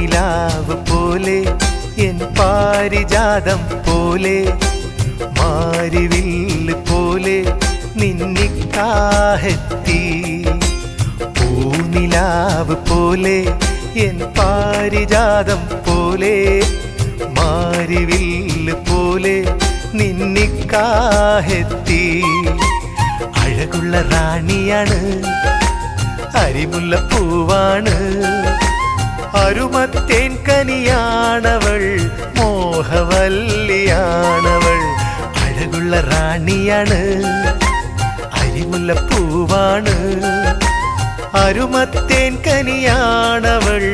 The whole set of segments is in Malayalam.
പൂനിലാവ് പോലെ എൻ പാരിജാതം പോലെ മാരിവില്ല് പോലെ നിന്നിക്കാഹെത്തി പൂനിലാവ് പോലെ എൻ പാരിജാതം പോലെ മാരിവില്ല് പോലെ നിന്നിക്കാഹെത്തി അഴകുള്ള റാണിയാണ് അരിമുല്ലപ്പൂവാണ് അരുമത്തേൻ കനിയാണവൾ മോഹവല്ലിയാണവൾ അഴകുള്ള റാണിയാണ് അരിമുല്ലപ്പൂവാണ് അരുമത്തേൻ കനിയാണവൾ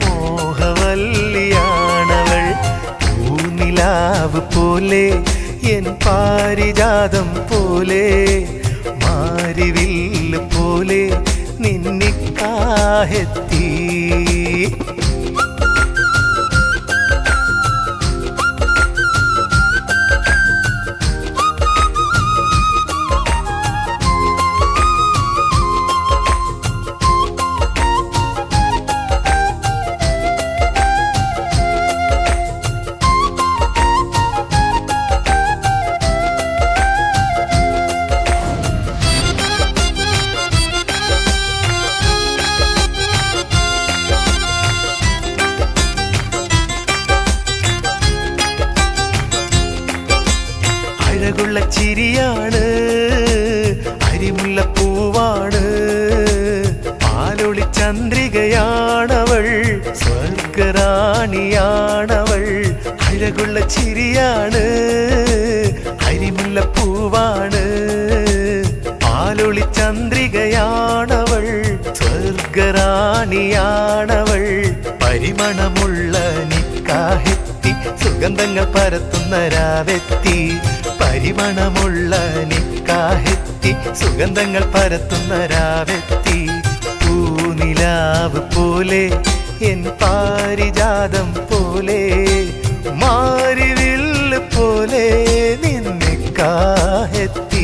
മോഹവല്ലിയാണവൾ പൂനിലാവ് പോലെ എൻ പാരിജാതം പോലെ മാരിവില്ല് പോലെ നിന്നിക്കാഹെത്തി അഴകുള്ള ചിരിയാണ് അരിമുല്ലപ്പൂവാണ് പാലൊളി ചന്ദ്രികയാണവൾ സ്വർഗറാണിയാണവൾ അഴകുള്ള ചിരിയാണ് അരിമുല്ലപ്പൂവാണ് പാലൊളി ചന്ദ്രികയാണവൾ സ്വർഗറാണിയാണവൾ പരിമണമുള്ള നിക്കാഹെത്തി സുഗന്ധങ്ങൾ പരത്തുന്ന രാവെത്തി പരിമണമുള്ള നിക്കാഹെത്തി സുഗന്ധങ്ങൾ പരത്തുന്ന രാവെത്തി പൂനിലാവ് പോലെ എൻ പാരിജാതം പോലെ മാരിവില്ല് പോലെ നിന്നിക്കാഹെത്തി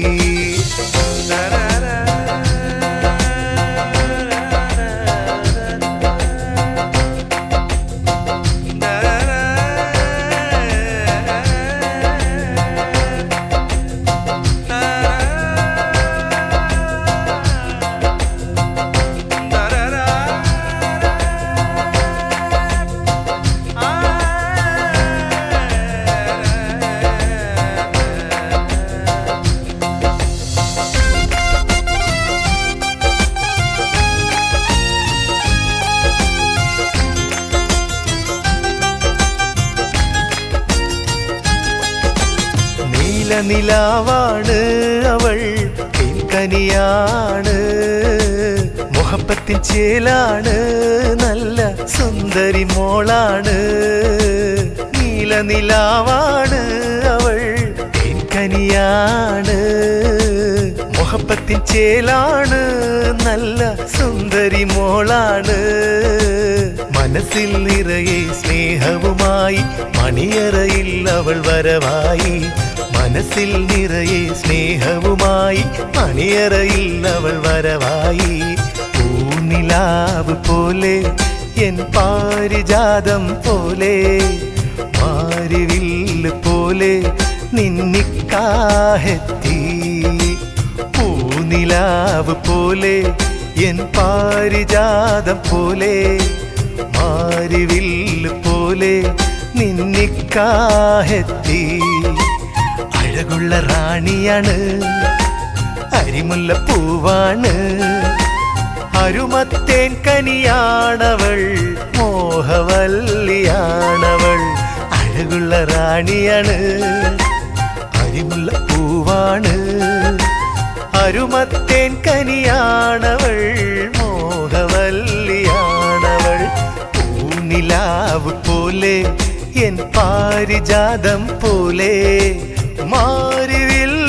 നിലാവാണ് അവൾ കനിയാണ് മുഹബത്തിൻ ചേലാണ് നല്ല സുന്ദരി മോളാണ് നീലനിലാവാണ് അവൾ കനിയാണ് മുഹബത്തിൻ ചേലാണ് നല്ല സുന്ദരി മോളാണ് മനസ്സിൽ നിറയെ സ്നേഹവുമായി മണിയറയിൽ അവൾ വരവായി മനസ്സിൽ നിറയെ സ്നേഹവുമായി മണിയറയിൽ അവൾ വരവായി പൂനിലാവ് പോലെ എൻ പാരിജാതം പോലെ മാരിവില്ല് പോലെ നിന്നിക്കാഹെത്തി പൂനിലാവ് പോലെ എൻ പാരിജാതം പോലെ മാരിവില്ല് പോലെ നിന്നിക്കാഹെത്തി അഴകുള്ള റാണിയാണ് അരിമുല്ലപ്പൂവാണ് അരുമത്തേൻ കനിയാണവൾ മോഹവല്ലിയാണവൾ അഴകുള്ള റാണിയാണ് അരിമുല്ലപ്പൂവാണ് അരുമത്തേൻ കനിയാണവൾ മോഹവല്ലിയാണവൾ പൂനിലാവ് പോലെ എൻ പാരിജാതം പോലെ മാരിവിൽ